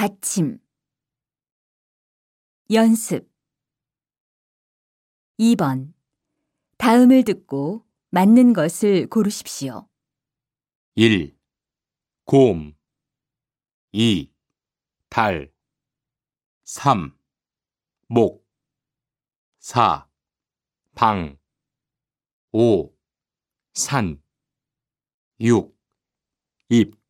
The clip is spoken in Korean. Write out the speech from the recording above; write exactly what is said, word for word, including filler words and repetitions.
받침. 연습. 이 번. 다음을 듣고 맞는 것을 고르십시오. 일. 곰 이. 달 삼. 목 사. 방 오. 산 육. 잎